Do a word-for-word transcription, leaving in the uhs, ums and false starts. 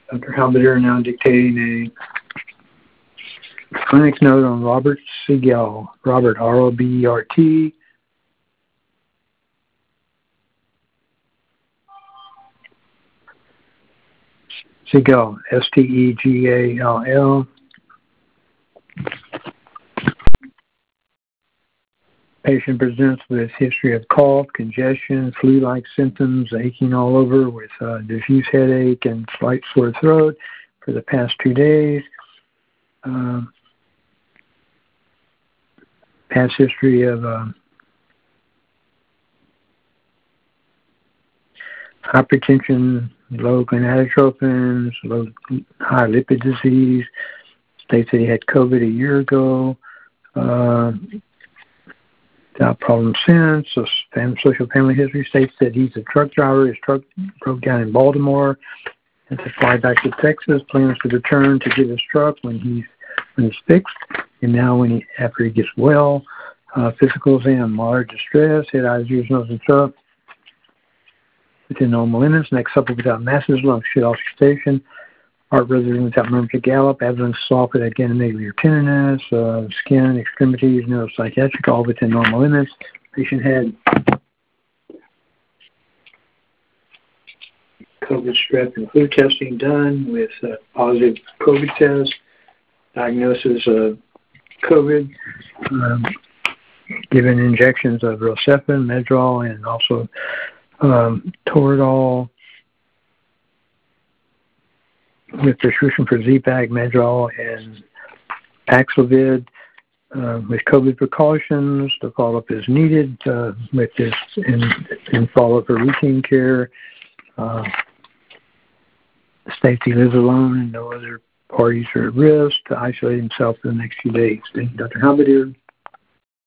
Doctor Halbeder now dictating a clinic note on Robert Siegel. Robert, R O B E R T. Siegel, S T E G A L L. Patient presents with history of cough, congestion, flu-like symptoms, aching all over with uh, diffuse headache and slight sore throat for the past two days. Uh, past history of uh, hypertension, low gonadotropins, low high lipid disease. States that he had COVID a year ago. Uh, without problem since. So family, social family history states that he's a truck driver. His truck broke down in Baltimore. Had to fly back to Texas. Plans to return to get his truck when he's when it's fixed. And now, when he after he gets well, uh, physical exam, moderate distress, head, eyes, ears, nose, and throat within normal limits. Next supple without masses, lung shit auscultation. Heart rhythm without murmur to gallop, abdomen soft without genital tenderness, uh, skin, extremities, neuropsychiatric, all within normal limits. Patient had COVID, strep, and flu testing done with uh, positive COVID test, diagnosis of COVID, um, given injections of Rocephin, Medrol, and also um, Toradol, with prescription for Z-Pak, Medrol, and Paxlovid, uh, with COVID precautions. The follow-up is needed uh, with this in, in follow-up for routine care. Uh, states he lives alone and no other parties are at risk to isolate himself for the next few days. Thank you, Doctor Halbeder.